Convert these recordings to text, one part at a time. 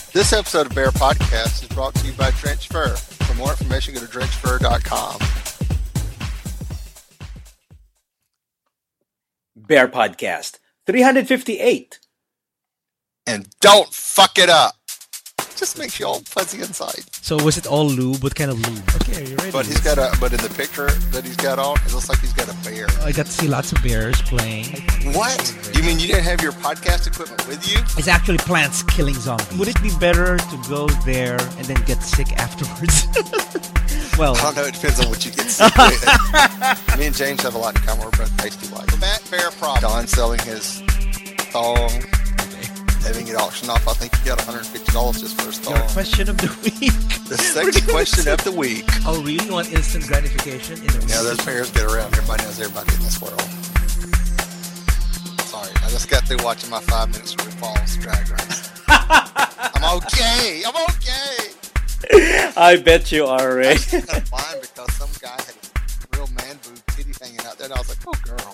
This episode of Bear Podcast is brought to you by Drench Fur. For more information, go to drenchfur.com. Bear Podcast 358. And don't fuck it up. Just makes you all fuzzy inside. So was it all lube? What kind of lube? Okay, are you ready? But but in the picture that he's got on, it looks like he's got a bear. I got to see lots of bears playing. What? You mean you didn't have your podcast equipment with you? It's actually plants killing zombies. Would it be better to go there and then get sick afterwards? Well, I don't know. It depends on what you get sick with. Me and James have a lot in common. We're both tasty like. Matt Bear Problem. Don selling his thong. Having it auctioned off. I think he got $150 just for his thong. Your question of the week. The second question of the week. Oh, really? You want instant gratification? Yeah, those bears get around. Everybody knows everybody in this world. Sorry, I just got through watching my 5 minutes of RuPaul's Drag Race. I'm okay. I bet you are, Ray. I was kind of blind because some guy had a real man boob titty hanging out there, and I was like, "Oh, girl."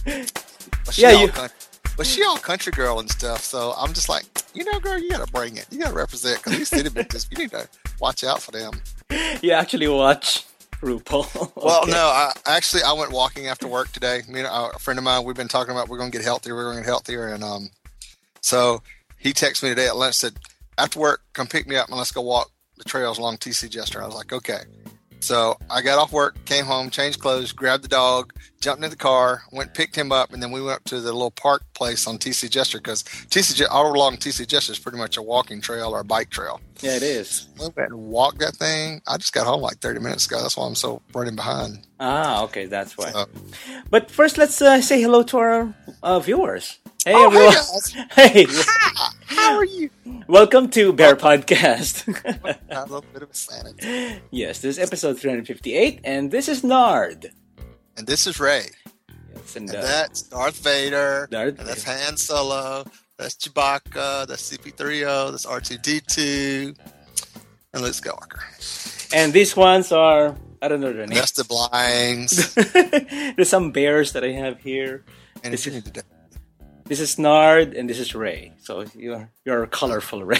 But she all country girl and stuff, so I'm just like, girl, you gotta bring it. You gotta represent, because these city bitches, you need to watch out for them. You actually watch RuPaul? Okay. Well, no, I went walking after work today. Me and a friend of mine, we've been talking about we're gonna get healthier, and so he texted me today at lunch, said, after work, come pick me up and let's go walk the trails along TC Jester. I was like, okay. So I got off work, came home, changed clothes, grabbed the dog, jumped in the car, went picked him up, and then we went up to the little park place on TC Jester, because all along TC Jester is pretty much a walking trail or a bike trail. Yeah, it is. I went and walked that thing. I just got home like 30 minutes ago. That's why I'm so running behind. Ah, okay, that's why. But first, let's say hello to our viewers. Hey, everyone. Hey. How are you? Welcome to Bear Podcast. A little bit of a sanity. Yes, this is episode 358, and this is Nard. And this is Ray. Yes, and that's Darth Vader. And that's Han Solo. That's Chewbacca. That's CP3O. That's R2D2. And Luke Skywalker. And these ones are, I don't know their names. That's the blinds. There's some bears that I have here. And this is Nard, and this is Ray. So you're a colorful Ray.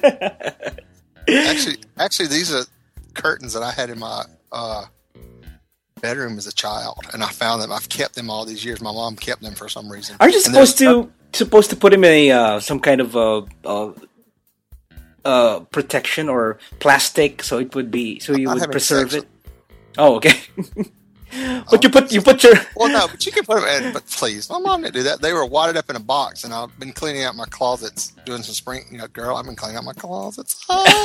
actually, these are curtains that I had in my bedroom as a child, and I found them. I've kept them all these years. My mom kept them for some reason. Aren't you supposed to put them in a some kind of protection or plastic so it would be you would preserve it? Oh, okay. But you put your well, no, but you can put them in. But please, my mom didn't do that. They were wadded up in a box, and I've been cleaning out my closets, doing some spring. Girl, I've been cleaning out my closets.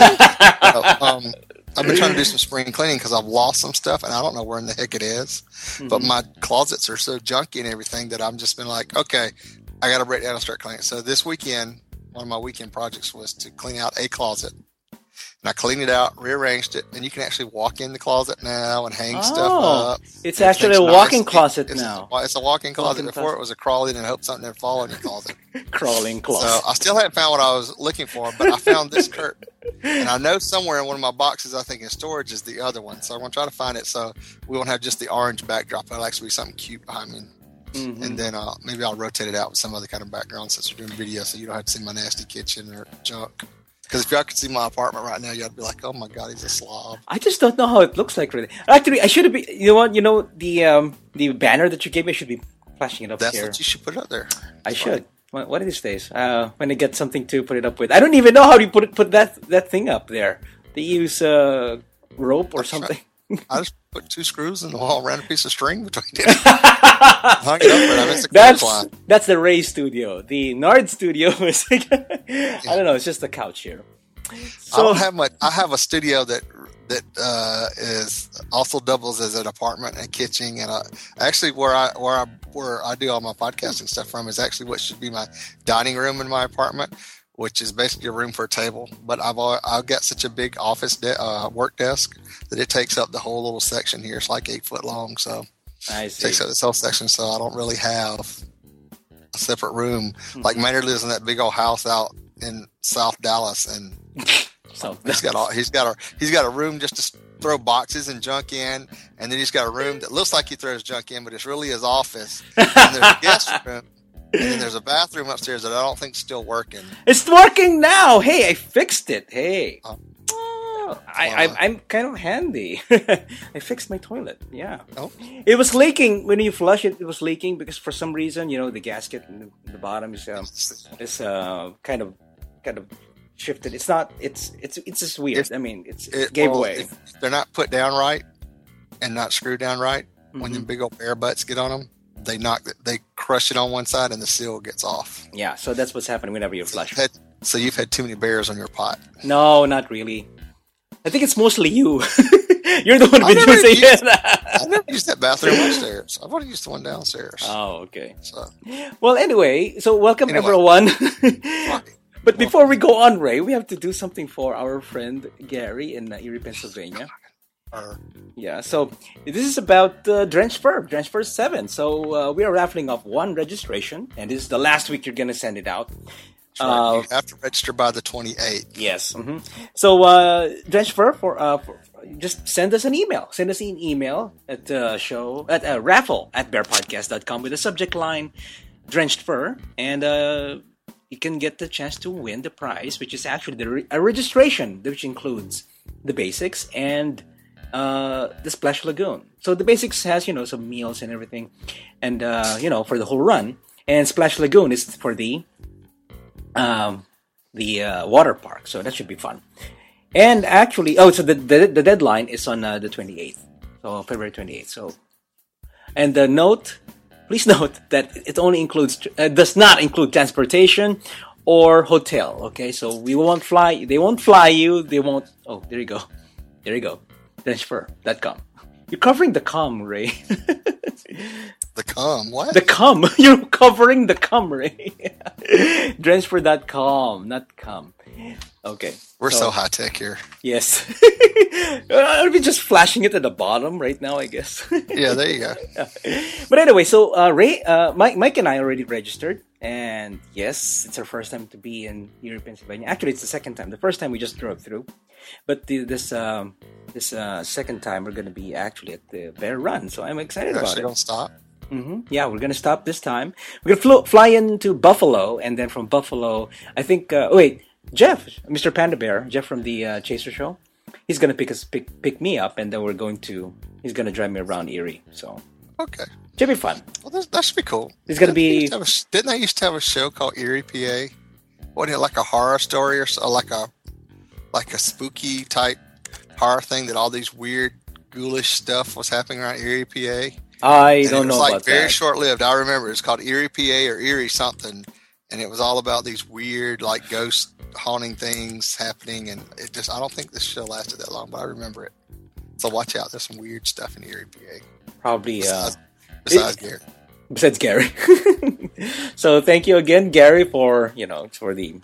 I've been trying to do some spring cleaning because I've lost some stuff, and I don't know where in the heck it is. Mm-hmm. But my closets are so junky and everything that I've just been like, okay, I got to break down and start cleaning. So this weekend, one of my weekend projects was to clean out a closet. And I cleaned it out, rearranged it, and you can actually walk in the closet now and hang stuff up. It's actually a walk-in closet now. It's a walk-in closet. Before it was a crawl-in and hope something didn't fall in your closet. Crawling closet. So I still haven't found what I was looking for, but I found this curtain. And I know somewhere in one of my boxes, I think in storage, is the other one. So I'm going to try to find it so we won't have just the orange backdrop. It'll actually be something cute behind me. Mm-hmm. And then maybe I'll rotate it out with some other kind of background since we're doing video so you don't have to see my nasty kitchen or junk. Because if y'all could see my apartment right now, y'all be like, "Oh my God, he's a slob." I just don't know how it looks like really. Actually, I should have been. You know what? The banner that you gave me, I should be flashing it up here. That's what you should put up there. I should. One of these days, when I get something to put it up with. I don't even know how to put that thing up there. They use rope or something. I just put 2 screws in the wall, ran a piece of string between it. Hung it up there. That's the Ray studio. The Nard studio is I don't know. It's just a couch here. So I have a studio that is also doubles as an apartment and kitchen, and actually where I do all my podcasting stuff from is actually what should be my dining room in my apartment, which is basically a room for a table. But I've got such a big office work desk that it takes up the whole little section here. It's like 8 foot long, so it takes up this whole section. So I don't really have a separate room. Mm-hmm. Like Maynard lives in that big old house out in South Dallas, and he's got a room just to throw boxes and junk in, and then he's got a room that looks like he throws junk in, but it's really his office. And there's a guest room. then there's a bathroom upstairs that I don't think's still working. It's working now. Hey, I fixed it. Hey. Oh. I'm kind of handy. I fixed my toilet. Yeah. Oh. It was leaking when you flush it. It was leaking because for some reason, the gasket in the bottom is kind of shifted. It's not. It's just weird. It gave away. If they're not put down right and not screwed down right, when Mm-hmm. the big old bear butts get on them, they crush it on one side and the seal gets off. Yeah. So that's what's happening whenever you flush. So you've had too many bears on your pot. No, not really. I think it's mostly you. You're the one who's been using it. I never used that bathroom upstairs. I've only used the one downstairs. Oh, okay. So, well, anyway, so welcome everyone. But before we go on, Ray, we have to do something for our friend Gary in Erie, Pennsylvania. Yeah, so this is about Drenched Fur 7. So we are raffling off one registration, and this is the last week you're going to send it out. Right. You have to register by the 28th. Yes. Mm-hmm. So Drenched Fur for just send us an email. Send us an email at raffle@bearpodcast.com with the subject line Drenched Fur, and you can get the chance to win the prize, which is actually a registration, which includes the basics and the Splash Lagoon. So the basics has some meals and everything, and for the whole run. And Splash Lagoon is for the water park, so that should be fun. And actually, so the deadline is on the 28th, so February 28th. So, and please note that it only does not include transportation or hotel. Okay, so they won't fly you. They won't. Oh, there you go. Drenchedfur.com. You're covering the com, Ray. The cum? What? The cum. You're covering the cum, Ray. Drenchedfur.com, not cum. Okay. We're so high tech here. Yes. I'll be just flashing it at the bottom right now, I guess. Yeah, there you go. But anyway, so Ray, Mike and I already registered. And yes, it's our first time to be in Erie, Pennsylvania. Actually, it's the second time. The first time we just drove through. But this second time, we're going to be actually at the Bear Run. So I'm excited about it. Don't stop. Mm-hmm. Yeah, we're going to stop this time. We're going to fly into Buffalo. And then from Buffalo, I think... Jeff, Mr. Panda Bear, Jeff from the Chaser Show, he's going to pick me up. And then he's going to drive me around Erie. So... Okay. Should be fun. Well, that should be cool. It's going to be... Didn't they used to have a show called Erie, PA? Wasn't it like a horror story or so, like a spooky type horror thing that all these weird, ghoulish stuff was happening around Erie, PA? I don't know about that. Very short-lived. I remember it was called Erie, PA or Erie something, and it was all about these weird, like ghost haunting things happening, and I don't think this show lasted that long, but I remember it. So watch out. There's some weird stuff in Erie, PA. Probably... Besides Gary. Besides Gary. So thank you again, Gary, for the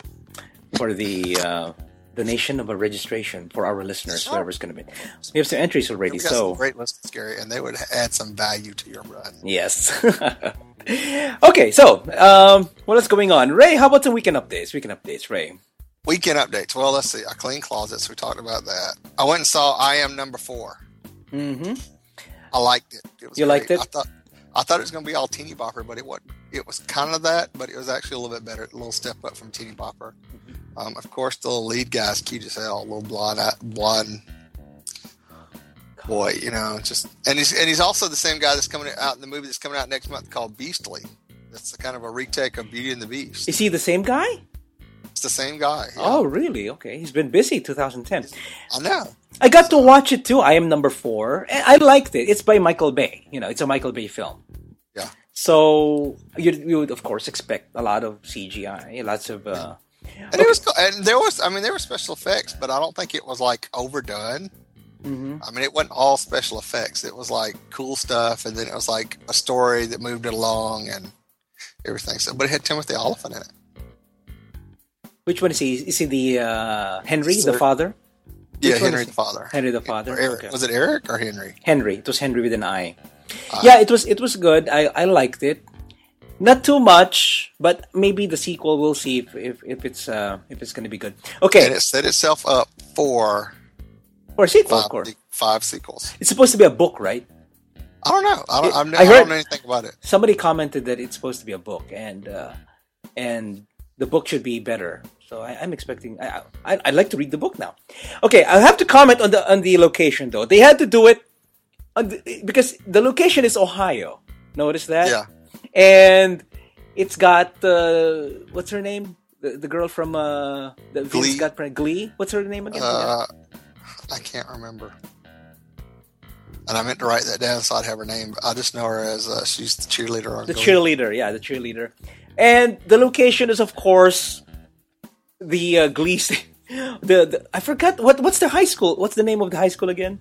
donation of a registration for our listeners, whoever's going to be. We have some entries already. We got some great listeners, Gary, and they would add some value to your run. Yes. Okay, so what's going on, Ray? How about some weekend updates? Ray. Weekend updates. Well, let's see. I clean closets. We talked about that. I went and saw I Am Number 4. Mm-hmm. I liked it. It was you great. liked it? I thought it was going to be all teeny bopper, but it wasn't. It was kind of that, but it was actually a little bit better. A little step up from teeny bopper. Of course, the lead guy's cute as hell. A little blonde boy, and he's also the same guy that's coming out in the movie that's coming out next month called Beastly. That's kind of a retake of Beauty and the Beast. Is he the same guy? It's the same guy. Yeah. Oh, really? Okay. He's been busy 2010. I know. I got to watch it too. I Am Number 4. I liked it. It's by Michael Bay. It's a Michael Bay film. Yeah. So you would of course expect a lot of CGI, lots of. And it was, and there were special effects, but I don't think it was like overdone. Mm-hmm. I mean, it wasn't all special effects. It was like cool stuff, and then it was like a story that moved it along and everything. So, but it had Timothy Olyphant in it. Which one is he? Is he the Henry, the father? Yeah, Henry the father. Henry the father. Eric. Okay. Was it Eric or Henry? Henry. It was Henry with an I. Yeah, it was good. I liked it. Not too much, but maybe the sequel. We'll see if it's going to be good. Okay. And it set itself up for a sequel, of course. 5 sequels. It's supposed to be a book, right? I don't know. I don't know anything about it. Somebody commented that it's supposed to be a book, and the book should be better. So I'm expecting. I'd like to read the book now. Okay, I have to comment on the location though. They had to do it because the location is Ohio. Notice that? Yeah. And it's got what's her name? The girl from Glee. Glee. What's her name again? I can't remember. And I meant to write that down so I'd have her name. I just know her as she's the cheerleader on the Glee. cheerleader. Yeah, the cheerleader. And the location is, of course, the Glee. I forgot what's the high school. What's the name of the high school again?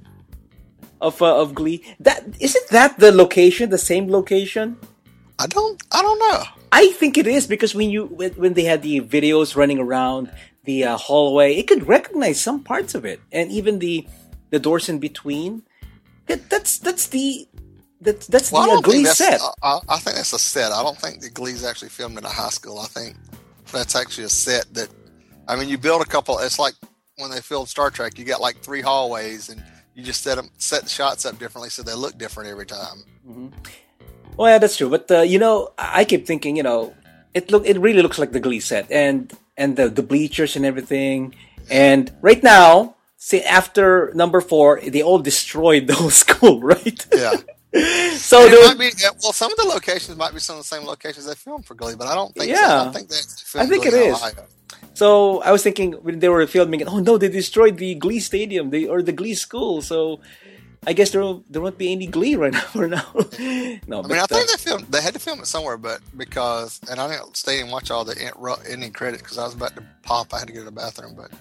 Of Glee. Isn't that the location? The same location? I don't know. I think it is because when they had the videos running around the hallway, it could recognize some parts of it, and even the doors in between. That's the Glee set. I think that's a set. I don't think the Glee's actually filmed in a high school. I think that's actually a set that. I mean, you build a couple. It's like when they filmed Star Trek. You got like 3 hallways, and you just set the shots up differently so they look different every time. Mm-hmm. Well, yeah, that's true. But I keep thinking, it really looks like the Glee set, and the bleachers and everything. And right now, see, after number 4, they all destroyed the whole school, right? Yeah. So some of the locations might be some of the same locations they filmed for Glee, but I don't think. Yeah. So. I don't think I think it is. Ohio. So I was thinking when they were filming it, oh no, they destroyed the Glee stadium, or the Glee school. So I guess there won't be any Glee right now for now. No, I think they had to film it somewhere, but and I didn't stay and watch all the ending credits because I was about to pop. I had to go to the bathroom, but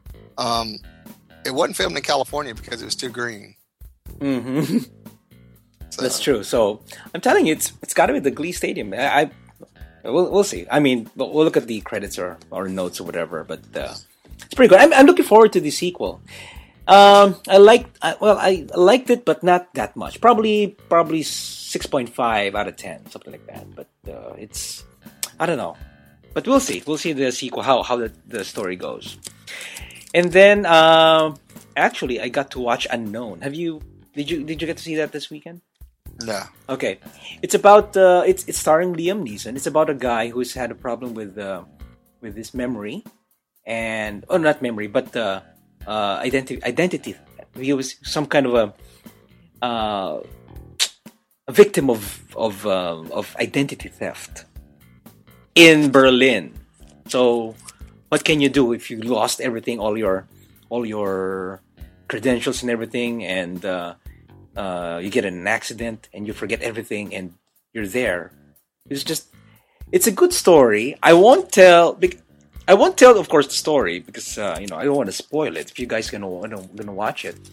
it wasn't filmed in California because it was too green. Mm-hmm. So. That's true. So I'm telling you, it's got to be the Glee stadium. We'll see. I mean, we'll look at the credits or notes or whatever. But it's pretty good. I'm looking forward to the sequel. I liked it, but not that much. Probably 6.5 out of 10, something like that. But I don't know. But we'll see. We'll see the sequel, how the story goes. And then actually, I got to watch Unknown. Did you get to see that this weekend? No. Okay, it's about it's starring Liam Neeson. It's about a guy who's had a problem with his memory, and not memory, but identity. He was some kind of a victim of identity theft in Berlin. So, what can you do if you lost everything, all your credentials and everything, and you get in an accident and you forget everything and you're there. It's a good story. I won't tell, of course, the story because I don't want to spoil it. If you guys gonna watch it,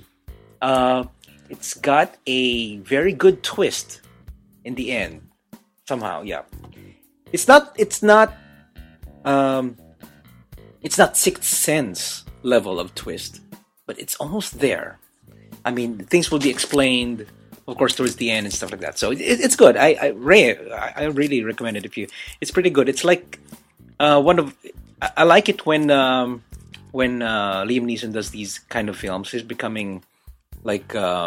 it's got a very good twist in the end. Somehow, yeah. It's not Sixth Sense level of twist, but it's almost there. I mean, things will be explained, of course, towards the end and stuff like that. So it's good. I really recommend it. It's pretty good. It's like I like it when Liam Neeson does these kind of films. He's becoming like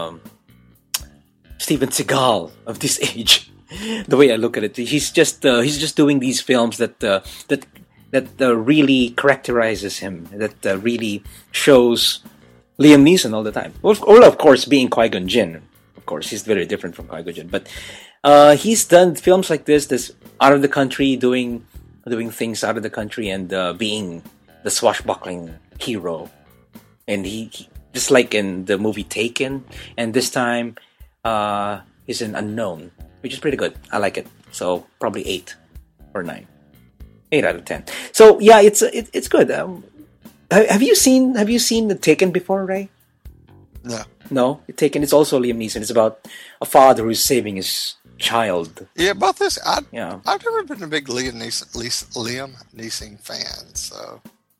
Steven Seagal of this age. The way I look at it, he's just doing these films that really characterizes him. That really shows Liam Neeson all the time. Well, of course, being Qui-Gon Jinn. Of course, he's very different from Qui-Gon Jinn. But he's done films like this out of the country, doing things out of the country, and being the swashbuckling hero. And he just like in the movie Taken, and this time he's an Unknown, which is pretty good. I like it. So probably 8 or 9. 8 out of 10. So yeah, it's good. Have you seen the Taken before, Ray? No, Taken. It's also Liam Neeson. It's about a father who's saving his child. Yeah, about this, I've never been a big Liam Neeson fan. So,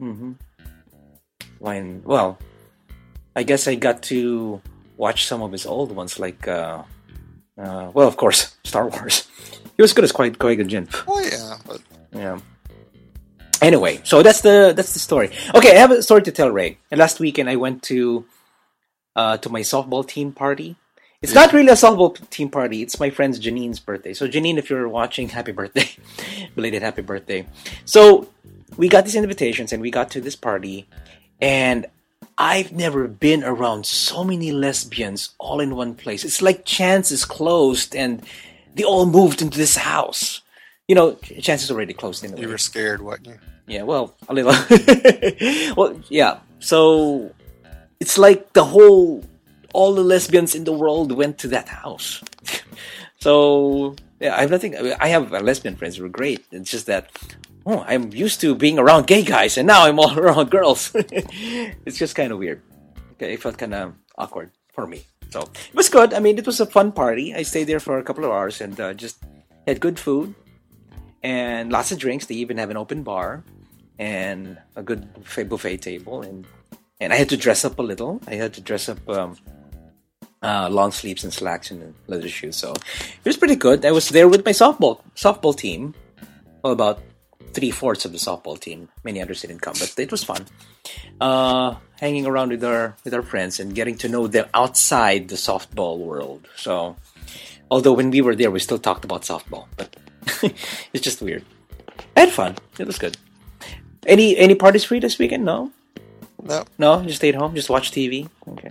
well, I guess I got to watch some of his old ones, like of course, Star Wars. He was good as Qui-Gon Jinn. Oh yeah, but yeah. Anyway, so that's the story. Okay, I have a story to tell, Ray. And last weekend I went to my softball team party. It's not really a softball team party. It's my friend Janine's birthday. So Janine, if you're watching, happy birthday. Belated happy birthday. So we got these invitations and we got to this party. And I've never been around so many lesbians all in one place. It's like Chance is closed and they all moved into this house. Chance is already closed in a way. You were scared, wasn't you? Yeah, well, a little. Well, yeah. So it's like all the lesbians in the world went to that house. So yeah, I have lesbian friends who are great. It's just that I'm used to being around gay guys, and now I'm all around girls. It's just kind of weird. Okay, it felt kind of awkward for me. So it was good. I mean, it was a fun party. I stayed there for a couple of hours and just had good food and lots of drinks. They even have an open bar and a good buffet table. And I had to dress up a little. I had to dress up long sleeves and slacks and leather shoes. So it was pretty good. I was there with my softball team. Well, about 3/4 of the softball team. Many others didn't come, but it was fun. Hanging around with our friends and getting to know them outside the softball world. So, although when we were there, we still talked about softball, but it's just weird. I had fun. It was good. Any parties for you this weekend? No. No. Just stayed home. Just watch TV.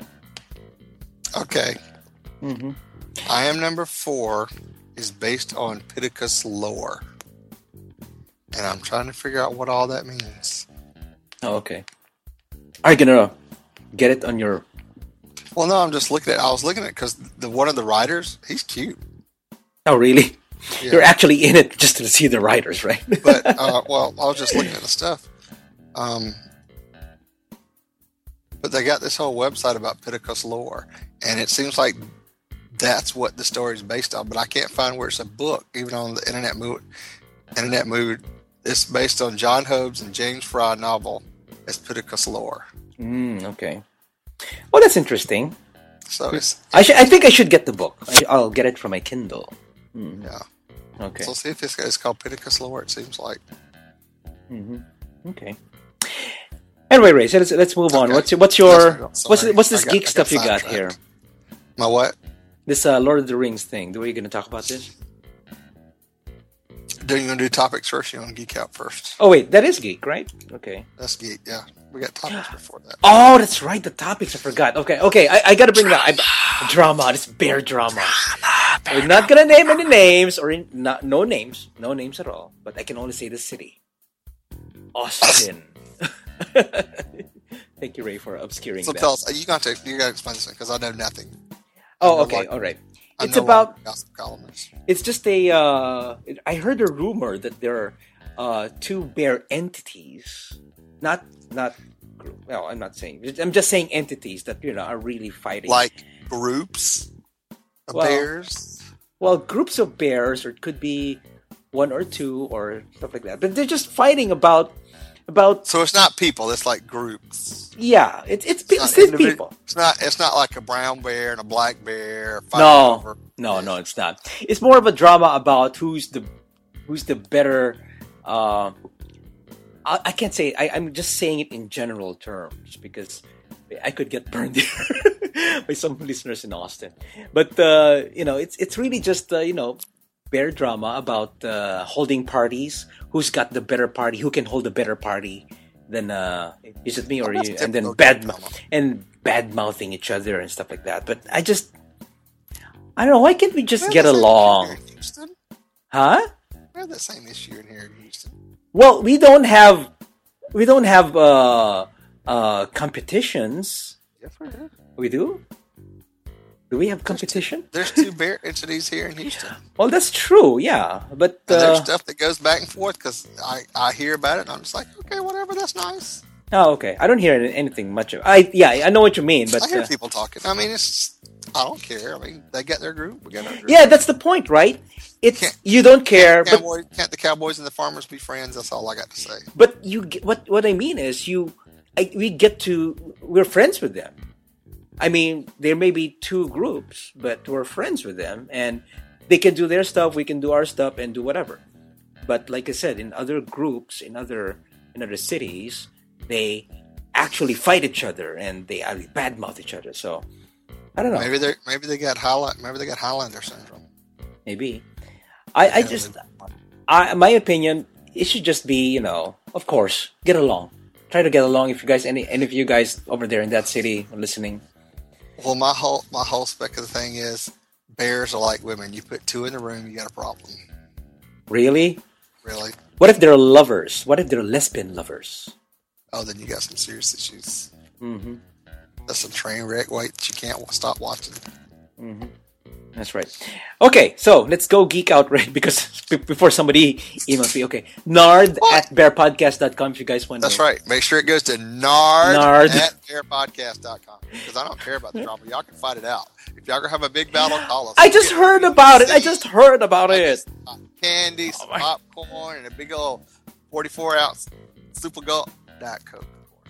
Okay. Mm-hmm. I Am Number 4 is based on Pittacus lore, and I'm trying to figure out what all that means. Oh, okay. Are you gonna get it on your? Well, no, I'm just looking at. I was looking at it because one of the writers, he's cute. Oh, really? Yeah. You're actually in it just to see the writers, right? But well, I was just looking at the stuff. But they got this whole website about Pittacus lore, and it seems like that's what the story is based on. But I can't find where it's a book, even on the Internet Mood. It's based on John Hobbes and James Fry novel as Pittacus lore. Okay. Well, that's interesting. So I think I should get the book. I'll get it from my Kindle. Yeah. Okay. So see if it's called Pittacus lore. It seems like. Okay. Anyway, Ray, so let's move on. What's this geek stuff you got here? My what? This Lord of the Rings thing. The way you're going to talk about this? Do you want to do topics first? You want to geek out first? Oh wait, that is geek, right? Okay. That's geek. Yeah, we got topics before that. Oh, that's right. The topics I forgot. Okay. I got to bring that drama. This bear drama. We're not gonna name any names no names at all. But I can only say the city, Austin. Thank you, Ray, for obscuring that. So tell us. You got to explain this because I know nothing. Oh, okay, all right. It's about gossip columnist. It's just I heard a rumor that there are two bear entities, not group. Well, I'm not saying. I'm just saying entities that are really fighting. Like groups of bears. Well, groups of bears, or it could be one or two, or stuff like that. But they're just fighting about. So it's not people. It's like groups. Yeah, it's people. It's not like a brown bear and a black bear. No, it's not. It's more of a drama about who's the better. I can't say. I'm just saying it in general terms because I could get burned here by some listeners in Austin. But it's really just bear drama about holding parties. Who's got the better party? Who can hold a better party than is it me or you? And then bad mouthing each other and stuff like that. But I don't know. Why can't we just get along? Huh? We have the same issue in here in Houston. Well, we don't have competitions. Yes, we do. We do. Do we have competition? There's two bear entities here in Houston. Well, that's true, yeah. But there's stuff that goes back and forth because I hear about it and I'm just like, okay, whatever, that's nice. Oh, okay. I don't hear anything much of. I know what you mean, but I hear people talking. I mean, I don't care. I mean, they get their group, we get our group. Yeah, that's the point, right? You don't care. Can't the Cowboys and the Farmers be friends? That's all I got to say. But what I mean is we're friends with them. I mean, there may be two groups, but we're friends with them, and they can do their stuff, we can do our stuff, and do whatever. But like I said, in other groups, in other cities, they actually fight each other, and they badmouth each other. So I don't know. Maybe they got Highlander syndrome. Maybe. My opinion, it should just be, of course, get along. Try to get along. If you guys, any of you guys over there in that city are listening. Well, my whole spec of the thing is bears are like women. You put two in the room, you got a problem. Really? Really? What if they're lovers? What if they're lesbian lovers? Oh, then you got some serious issues. Mm-hmm. That's a train wreck. Wait, you can't stop watching. Mm-hmm. That's right. Okay, so let's go geek out, right? Because before somebody emails me, okay, nard@bearpodcast.com if you guys want to. That's right. Make sure it goes to nard@bearpodcast.com because I don't care about the drama. Y'all can fight it out. If y'all gonna have a big battle, call us. I just heard about it. Candy, some popcorn, and a big old 44-ounce Super Gulp Diet Coke.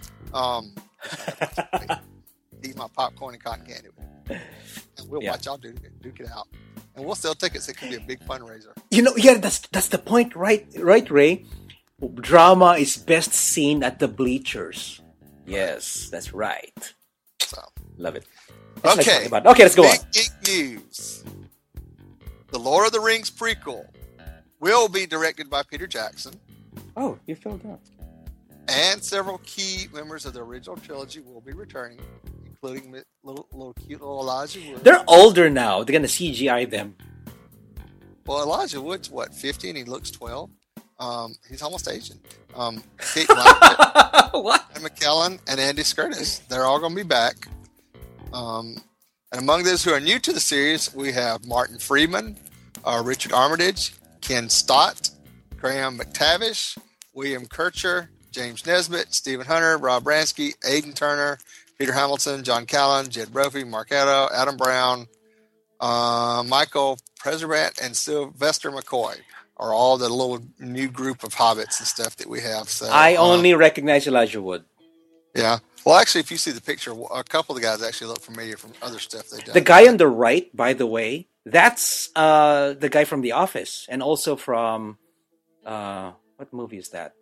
Eat my popcorn and cotton candy with it. And we'll watch y'all duke it out. And we'll sell tickets. It could be a big fundraiser. That's the point, right, Ray? Drama is best seen at the bleachers. Yes, that's right. So love it. Okay, let's go on. Big news. The Lord of the Rings prequel will be directed by Peter Jackson. Oh, you filled up. And several key members of the original trilogy will be returning, including cute little Elijah Wood. They're older now. They're gonna CGI them. Well, Elijah Wood's 50 and he looks 12. He's almost Asian. Kate Blanchett, what? Ian McKellen, and Andy Serkis. They're all going to be back. And among those who are new to the series, we have Martin Freeman, Richard Armitage, Ken Stott, Graham McTavish, William Kircher, James Nesbitt, Stephen Hunter, Rob Bransky, Aidan Turner, Peter Hamilton, John Callan, Jed Brophy, Mark Addo, Adam Brown, Michael Preservant, and Sylvester McCoy are all the little new group of hobbits and stuff that we have. So I only recognize Elijah Wood. Yeah. Well, actually, if you see the picture, a couple of the guys actually look familiar from other stuff they've done. The guy on the right, by the way, that's the guy from The Office, and also from what movie is that?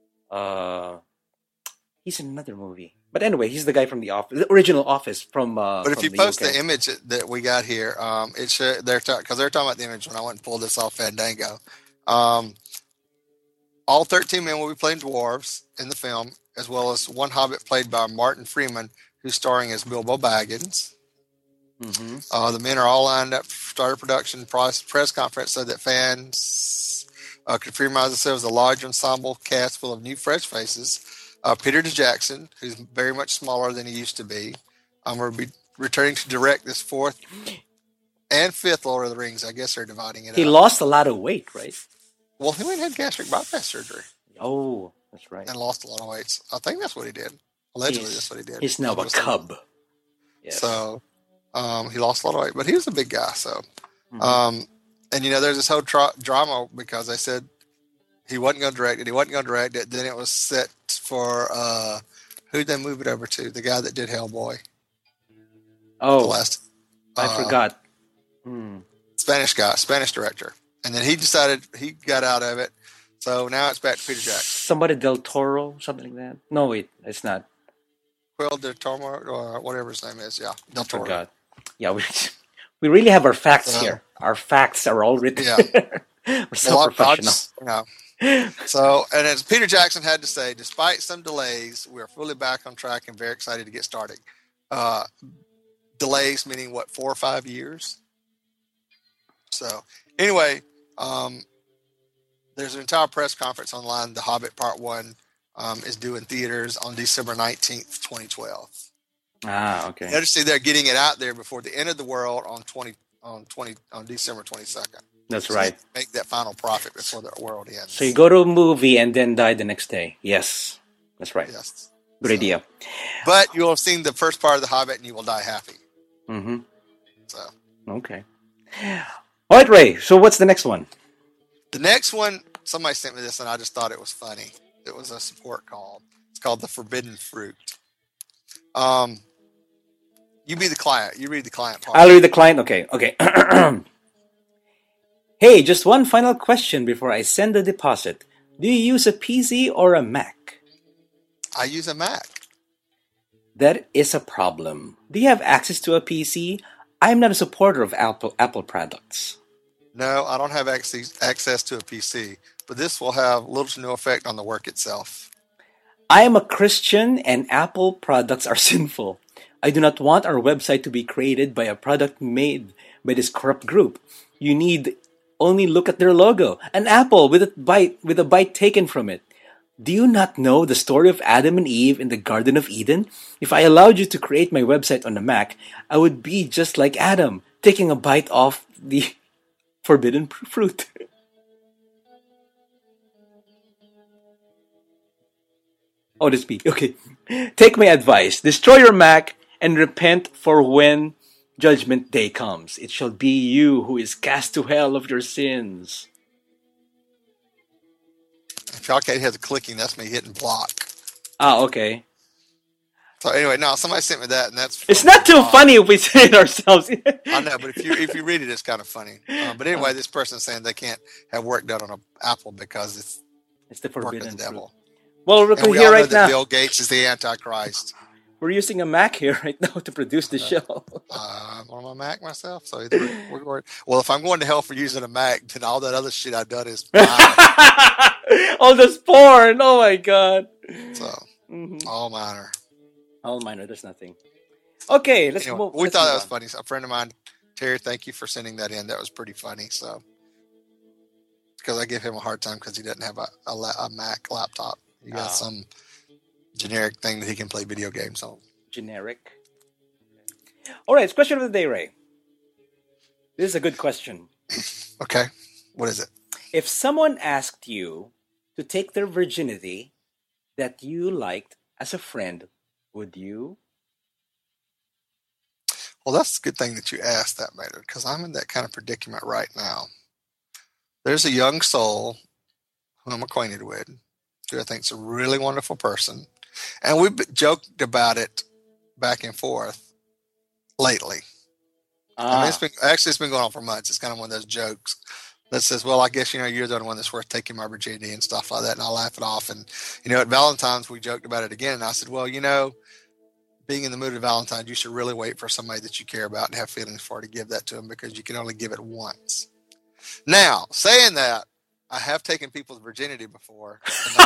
He's in another movie. But anyway, he's the guy from The Office, the original Office from. But if you post the image that we got here, it should they're talking about the image when I went and pulled this off Fandango. All 13 men will be playing dwarves in the film, as well as one hobbit played by Martin Freeman, who's starring as Bilbo Baggins. Mm-hmm. The men are all lined up for starter production. Press conference said that fans could familiarize themselves with a large ensemble cast full of new, fresh faces. Peter Jackson, who's very much smaller than he used to be, will be returning to direct this fourth and fifth Lord of the Rings. I guess they're dividing it up. He lost a lot of weight, right? Well, he went and had gastric bypass surgery. Oh, that's right. And lost a lot of weight. I think that's what he did. Allegedly, that's what he did. He's now a cub. Yes. So, he lost a lot of weight, but he was a big guy. So, and there's this whole drama because they said he wasn't going to direct it. Then it was set for who'd they move it over to? The guy that did Hellboy. Oh, I forgot. Spanish director. And then he decided he got out of it. So now it's back to Peter Jackson. Somebody Del Toro, something like that. No, wait, it's not. Well, Del Toro, or whatever his name is. Yeah, Del Toro. I forgot. Yeah, we really have our facts here. Our facts are all written. Yeah. We're so professional. So, and as Peter Jackson had to say, despite some delays, we are fully back on track and very excited to get started. Delays meaning, 4 or 5 years? So, anyway, there's an entire press conference online. The Hobbit Part 1 is due in theaters on December 19th, 2012. Ah, okay. Notice they're getting it out there before the end of the world on December 22nd. That's so right. Make that final profit before the world ends. So you go to a movie and then die the next day. Yes, that's right. Yes. Good idea. But you will have seen the first part of The Hobbit and you will die happy. Mm-hmm. So. Okay. All right, Ray. So what's the next one? The next one, somebody sent me this and I just thought it was funny. It was a support call. It's called The Forbidden Fruit. You be the client. You read the client part. I'll read the client. Okay. Hey, just one final question before I send the deposit. Do you use a PC or a Mac? I use a Mac. That is a problem. Do you have access to a PC? I'm not a supporter of Apple products. No, I don't have access to a PC, but this will have little to no effect on the work itself. I am a Christian and Apple products are sinful. I do not want our website to be created by a product made by this corrupt group. You need only look at their logo, an apple with a bite taken from it. Do you not know the story of Adam and Eve in the Garden of Eden? If I allowed you to create my website on a Mac, I would be just like Adam, taking a bite off the forbidden fruit. Oh, this be okay. Take my advice. Destroy your Mac and repent, for when judgment day comes, it shall be you who is cast to hell of your sins. If y'all can't hear the clicking, that's me hitting block. Ah, okay. So anyway, no, somebody sent me that, and that's. It's not too funny if we say it ourselves. I know, but if you read it, it's kind of funny. But anyway, this person's saying they can't have work done on an Apple because it's the forbidden devil. Well, we're and we here all know right that now. Bill Gates is the Antichrist. We're using a Mac here right now to produce the show. I'm on my Mac myself, so we're going. Well, if I'm going to hell for using a Mac, then all that other shit I've done is all this porn. Oh my god. So all minor. All minor. There's nothing. Okay, let's anyway, move. We let's thought move that was on. funny. So a friend of mine, Terry, thank you for sending that in. That was pretty funny. So because I give him a hard time because he doesn't have a Mac laptop. He got some generic thing that he can play video games on. Generic. All right, question of the day, Ray. This is a good question. Okay, what is it? If someone asked you to take their virginity that you liked as a friend, would you? Well, that's a good thing that you asked that, Maynard, because I'm in that kind of predicament right now. There's a young soul who I'm acquainted with, who I think is a really wonderful person. And we've joked about it back and forth lately. I mean, it's been going on for months. It's kind of one of those jokes that says, well, I guess, you're the only one that's worth taking my virginity and stuff like that. And I laugh it off. And, at Valentine's, we joked about it again. And I said, well, being in the mood of Valentine's, you should really wait for somebody that you care about and have feelings for to give that to them, because you can only give it once. Now, saying that, I have taken people's virginity before.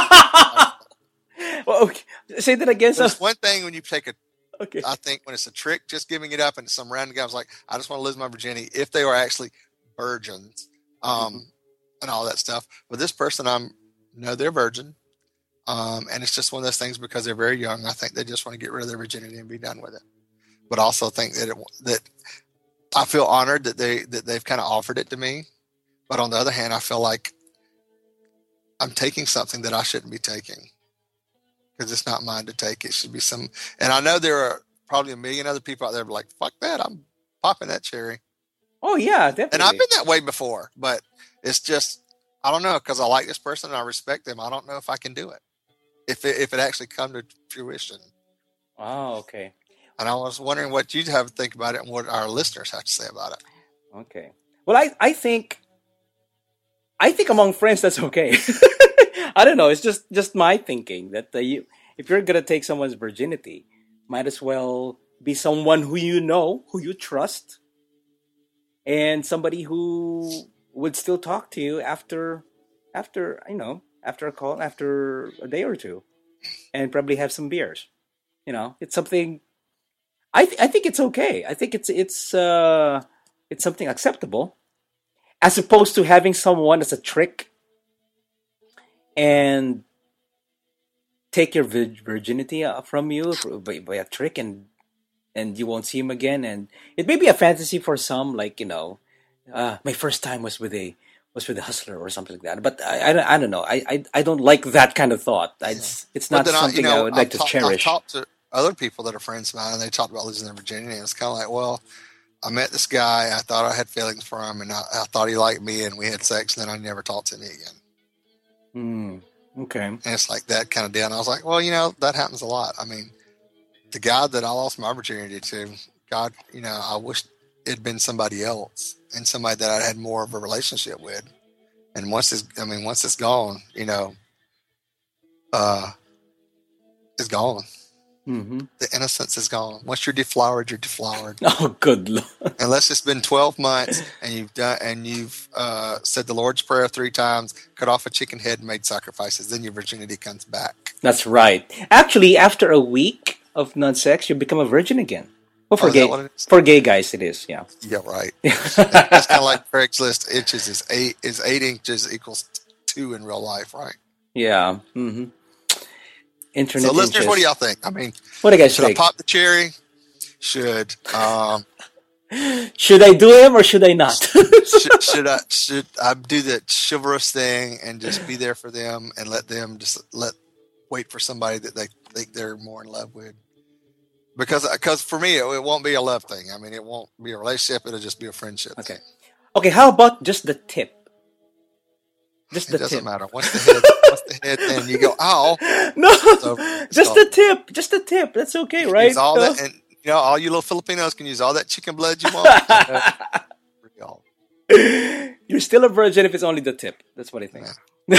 Well, okay. Say that again. There's one thing when you take okay. I think when it's a trick, just giving it up, and some random guy's like, I just want to lose my virginity, if they were actually virgins, and all that stuff. But this person, they're virgin. And it's just one of those things because they're very young. I think they just want to get rid of their virginity and be done with it. But also think that I feel honored that they've kind of offered it to me. But on the other hand, I feel like I'm taking something that I shouldn't be taking, because it's not mine to take. It should be some. And I know there are probably a million other people out there like, fuck that, I'm popping that cherry. Oh yeah, definitely. And I've been that way before, but it's just, I don't know, because I like this person and I respect them. I don't know if I can do it. If it actually come to fruition. Oh, okay. And I was wondering what you'd have to think about it and what our listeners have to say about it. Okay. Well, I think among friends that's okay. I don't know. It's just my thinking that if you're gonna take someone's virginity, might as well be someone who who you trust, and somebody who would still talk to you after a call, after a day or two, and probably have some beers. It's something. I think it's okay. I think it's something acceptable, as opposed to having someone as a trick and take your virginity from you by a trick, and you won't see him again. And it may be a fantasy for some, like my first time was with a hustler or something like that. But I don't know. I don't like that kind of thought. It's not something I would like to cherish. I've talked to other people that are friends of mine, and they talked about losing their virginity. And it's kind of like, well, I met this guy. I thought I had feelings for him, and I thought he liked me, and we had sex, and then I never talked to him again. Okay. And it's like that kind of deal. And I was like, well, that happens a lot. I mean, the guy that I lost my virginity to, God, I wish it'd been somebody else, and somebody that I had more of a relationship with. And once it's gone, it's gone. Mm-hmm. The innocence is gone. Once you're deflowered, you're deflowered. Oh, good Lord. Unless it's been 12 months and you've said the Lord's Prayer 3 times, cut off a chicken head and made sacrifices, then your virginity comes back. That's right. Actually, after a week of non-sex, you become a virgin again. Well, Oh, is that what it is? for gay guys, it is. Yeah. Yeah, right. That's kind of like Craigslist inches is 8 inches equals 2 in real life, right? Yeah. Mm-hmm. Internet So, listeners, inches. what do y'all think? I mean, What do you guys should I think? pop the cherry? Should Should I do him or should I not? should I do the chivalrous thing and just be there for them and let them wait for somebody that they think they're more in love with? Because for me it won't be a love thing. I mean, it won't be a relationship. It'll just be a friendship. Okay. Okay, how about just the tip? Just It the doesn't tip. matter. Once the head, then you go, ow. No, So just the tip. Just the tip. That's okay, right? use all that, and all you little Filipinos can use all that chicken blood you want. Real. You're still a virgin if it's only the tip. That's what I think. And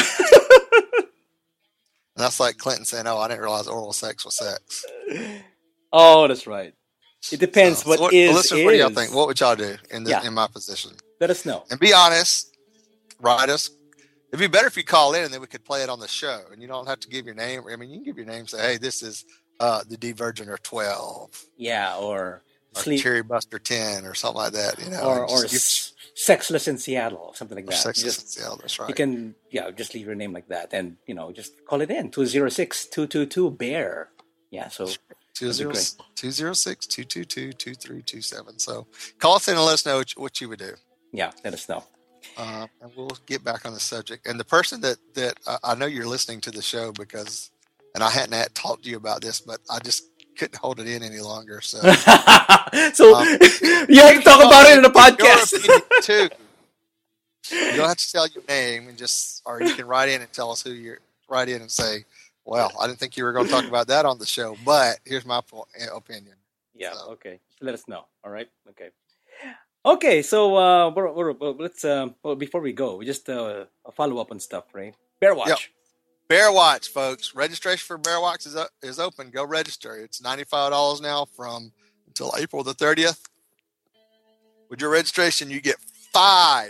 that's like Clinton saying, "Oh, I didn't realize oral sex was sex." Oh, that's right. It depends. So, what what is. do y'all think? What would y'all do in my position? Let us know. And be honest. Write us. It'd be better if you call in and then we could play it on the show. And you don't have to give your name. I mean, you can give your name and say, "Hey, this is the D Virginer 12 Yeah, or or sleep, Cherry Buster 10 or something like that." or sexless in Seattle, something like that. sex. Just Yeah, that's right. you can, just leave your name like that, and just call it in 206-222-BEAR. Yeah, so that'd be great. 206-222-2327. So call us in and let us know what you would do. Yeah, let us know. And we'll get back on the subject. And the person that I know you're listening to the show because, and I hadn't talked to you about this, but I just couldn't hold it in any longer. So, So you have to talk about it in the podcast. Your opinion too. You don't have to tell your name or you can write in and tell us who you're. Write in and say, "Well, I didn't think you were going to talk about that on the show, but here's my opinion." Yeah. So. Okay. Let us know. All right. Okay. Okay. So let's before we go, just a follow up on stuff, right? Bear Watch. Yep. Bear Watch, folks. Registration for Bear Watch is open. Go register. It's $95 now until April the 30th. With your registration, you get 5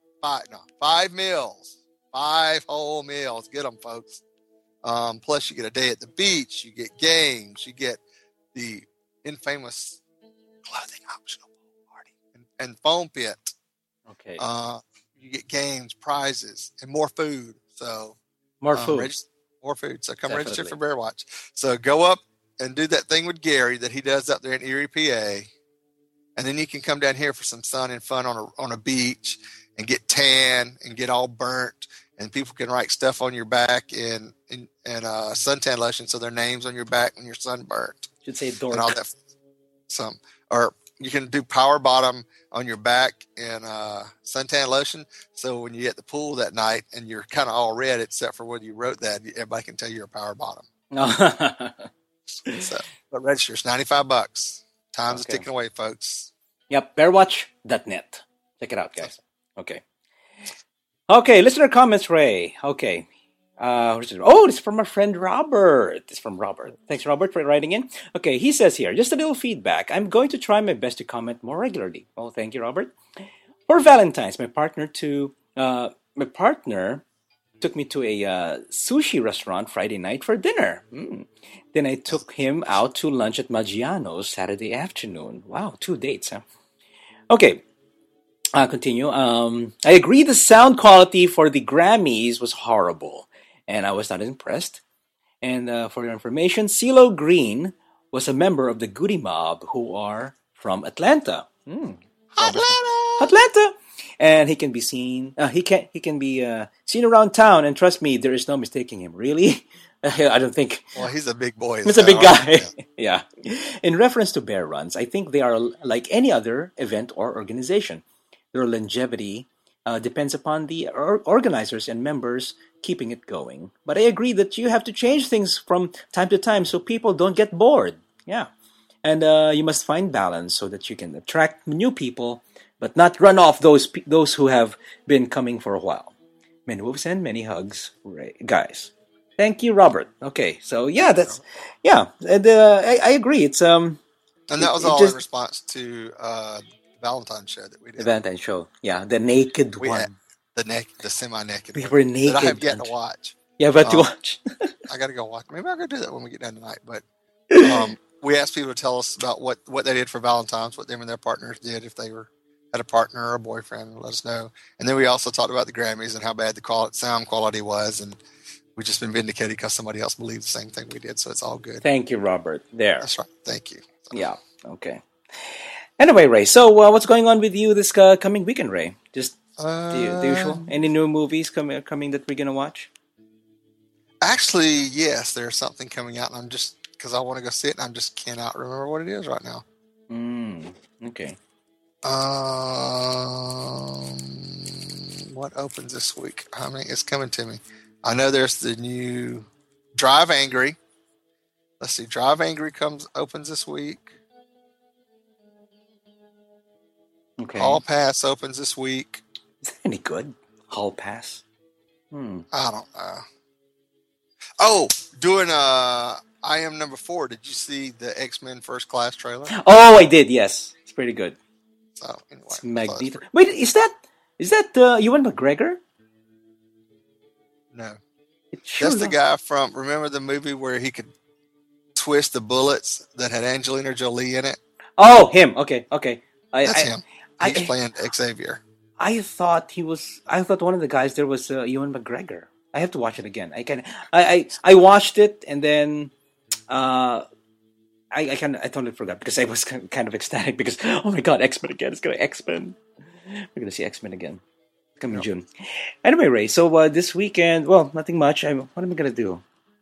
meals, 5 whole meals. Get them, folks. Plus, you get a day at the beach. You get games. You get the infamous clothing optional party and foam pit. Okay. You get games, prizes, and more food. So more food. More food. So come Definitely. register for Bear Watch. So go up and do that thing with Gary that he does up there in Erie, PA. And then you can come down here for some sun and fun on a beach and get tan and get all burnt. And people can write stuff on your back and suntan lotion so their names on your back when you're sunburnt. Should say dork. And all that. Or you can do power bottom on your back and suntan lotion. So when you get the pool that night and you're kind of all red, except for when you wrote that, everybody can tell you're a power bottom. So, but register, it's $95. Time's ticking away, folks. Yep, bearwatch.net. Check it out, guys. Okay. Okay, listener comments, Ray. Okay. This is from our friend Robert. It's from Robert. Thanks, Robert, for writing in. Okay, he says here, just a little feedback. I'm going to try my best to comment more regularly. Oh, thank you, Robert. For Valentine's, my partner took me to a sushi restaurant Friday night for dinner. Then I took him out to lunch at Maggiano's Saturday afternoon. Wow, 2 dates, huh? Okay. Continue. I agree the sound quality for the Grammys was horrible, and I was not impressed. And for your information, CeeLo Green was a member of the Goody Mob, who are from Atlanta. Atlanta! And he can be seen. He can be seen around town. And trust me, there is no mistaking him. Really, I don't think. Well, he's a big boy. He's a big guy. Yeah. In reference to bear runs, I think they are like any other event or organization. Their longevity depends upon the organizers and members keeping it going. But I agree that you have to change things from time to time so people don't get bored. Yeah. And you must find balance so that you can attract new people, but not run off those who have been coming for a while. Many moves and many hugs, guys. Thank you, Robert. Okay, so yeah, and, I agree. It's And that was all just in response to the Valentine's show that we the did. Valentine's show. Yeah, the naked one. The semi-naked We one were naked. that I have yet to watch. Yeah, but to watch. I got to go watch. Maybe I'll go do that when we get done tonight. But we asked people to tell us about what they did for Valentine's, what them and their partners did, if they had a partner or a boyfriend, and let us know. And then we also talked about the Grammys and how bad the sound quality was, and we've just been vindicated because somebody else believed the same thing we did, so it's all good. Thank you, Robert. There. That's right. Thank you. So. Yeah. Okay. Anyway, Ray. So, what's going on with you this coming weekend, Ray? Just the usual. Any new movies coming that we're gonna watch? Actually, yes. There's something coming out, and I'm just because I want to go see it, and I just cannot remember what it is right now. Okay. What opens this week? I mean, it's coming to me. I know there's the new Drive Angry. Let's see. Drive Angry opens this week. Okay. Hall Pass opens this week. Is that any good? Hall Pass? I don't know. Oh, doing I Am Number 4. Did you see the X-Men First Class trailer? Oh, I did. Yes, it's pretty good. So anyway, It's Magneto. Wait, is that Ewan McGregor? No, Sure that's the guy from. Remember the movie where he could twist the bullets that had Angelina Jolie in it? Oh, him. Okay. That's him. He's playing Xavier. I thought one of the guys there was Ewan McGregor. I have to watch it again. I watched it and then I totally forgot because I was kind of ecstatic because oh my god, X-Men again! It's gonna X-Men. We're gonna see X-Men again coming June. Anyway, Ray. So this weekend, well, nothing much. What am I gonna do?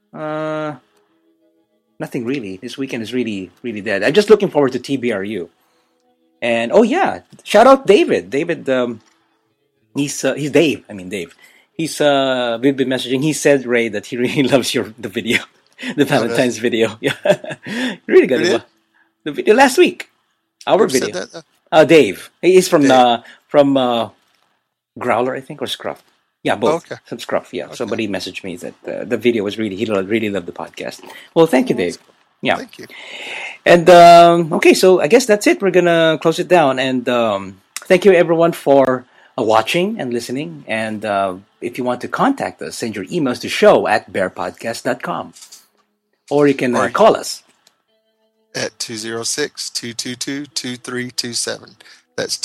Nothing really. This weekend is really dead. I'm just looking forward to TBRU. And oh yeah, shout out David. David, he's Dave. I mean Dave. We've been messaging. He said, Ray, that he really loves the video, the Valentine's video. Yeah, really good. The video last week. Our video. Said that, Dave. He's from Growler, I think, or Scruff. Yeah, both. Okay. Some Scruff. Yeah. Okay. Somebody messaged me that the video was he really loved the podcast. Well, thank you, Dave. Yeah. Thank you. And okay, so I guess that's it. We're gonna close it down. And thank you everyone for watching and listening. And if you want to contact us, send your emails to show@bearpodcast.com. Or you can call us at 206-222-2327. That's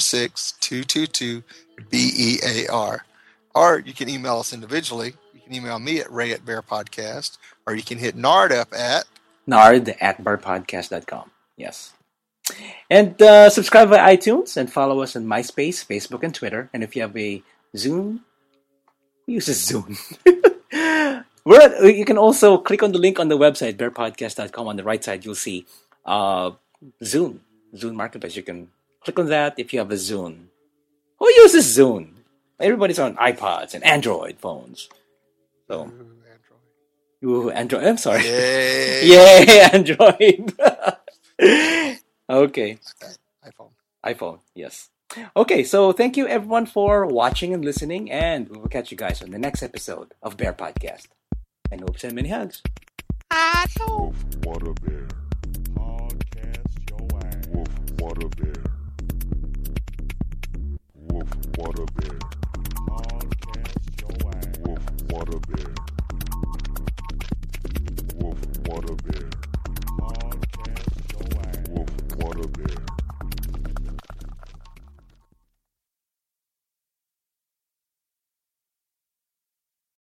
206-222-BEAR. Or you can email us individually. You can email me at ray@bearpodcast, or you can hit Nard up at nard@bearpodcast.com. Yes. And subscribe via iTunes and follow us on MySpace, Facebook, and Twitter. And if you have a Zune, who uses Zune? You can also click on the link on the website, bearpodcast.com. On the right side, you'll see Zune Marketplace. You can click on that if you have a Zune. Who uses Zune? Everybody's on iPods and Android phones. So, Android. I'm sorry. Yay, Android. Okay. iPhone, yes. Okay, so thank you everyone for watching and listening, and we will catch you guys on the next episode of Bear Podcast. And hopes and many hugs. Woof, what a bear. Podcast your ass. Woof, what a bear. Woof, what a bear. Podcast your ass. Woof, what a bear. Woof, what a bear. Podcast your ass. Woof, what a bear.